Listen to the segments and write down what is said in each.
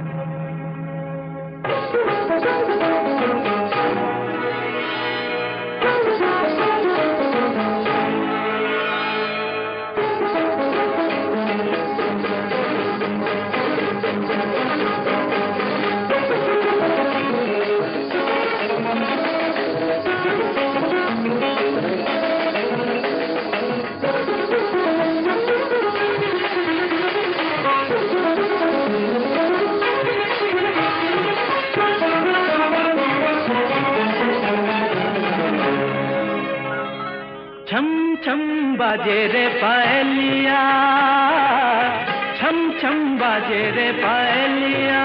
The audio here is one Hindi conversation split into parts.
छम छम बाजे रे पायलिया, छम छम बाजे रे पायलिया,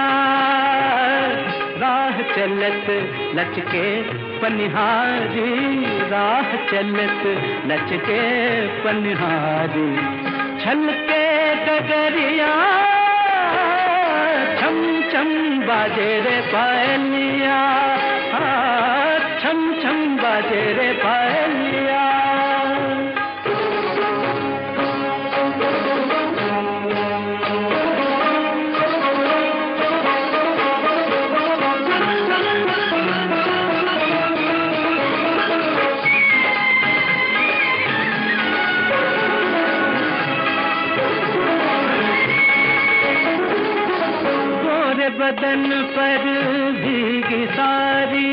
राह चलत लचके पनिहारी, राह चलत लचके पनिहारी, छलके डगरिया, छम छम बाजे रे पायलिया, छम छम बाजे रे पायलिया। बदन पर भीगी सारी,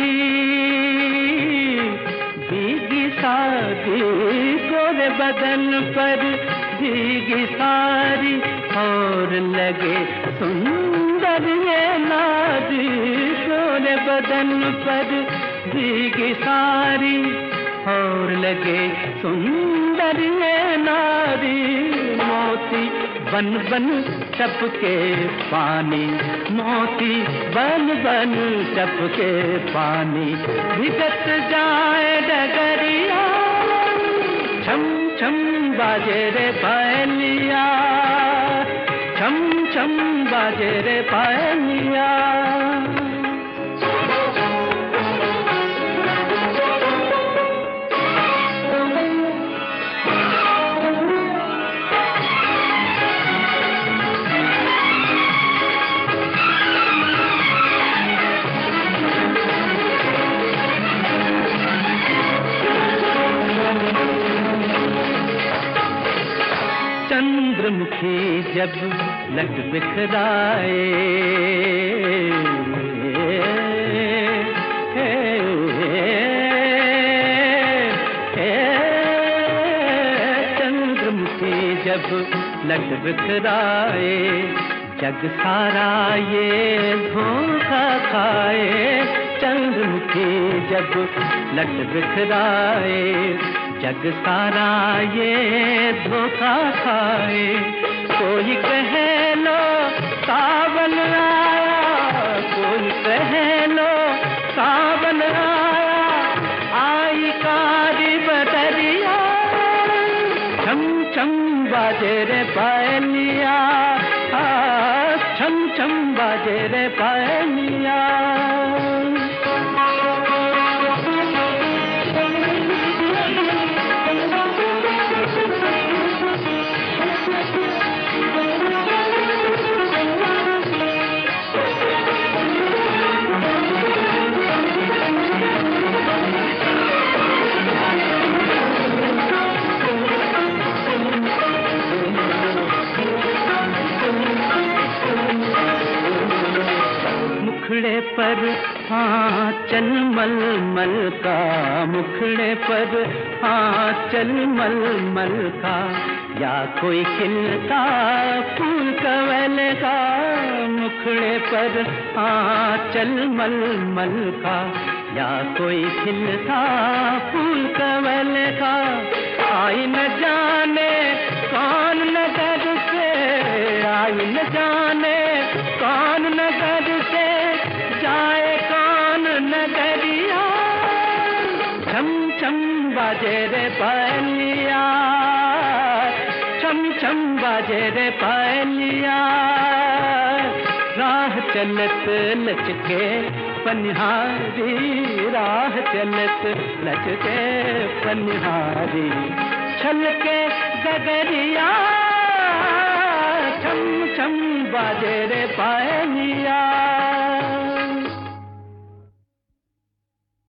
भीगी सारी, गोरे बदन पर भीगी सारी, और लगे सुंदर ये नारी, गोरे बदन पर भीगी सारी, और लगे सुंदर ये नारी, मोती बन बन टपके पानी, मोती बन बन टपके पानी, भिगत जाए डगरिया, छम छम बाजे रे पायलिया, छम छम बाजे रे पायलिया। चंद्रमुखी जब लट बिखराए, चंद्रमुखी जब लट बिखराए, जग सारा ये धोखा खाए, चंद्रमुखी जब लट बिखराए, जग सारा ये धोखा खाए, कोई कहे लो सावन आया, कोई कहे लो सावन आया, आई कारी बदरिया, छम छम बाजे रे पायलिया, छम छम बाजे रे पायलिया। मुखड़े पर आंचल मलमल का, मुखड़े पर आंचल मलमल का, या कोई खिलता फूल कवल का, मुखड़े पर आंचल मलमल का, या कोई खिलता फूल कवल का, आई न जाने कौन नगर से, आई न जाने कौन नगर से, जाए कौन नगरिया, छम छम बाजे रे पायलिया, छम छम बाजे रे पायलिया, राह चलत लचके पनिहारी, राह चलत लचके पनिहारी, छलके गगरिया, छम छम छम बाजे रे पायलिया।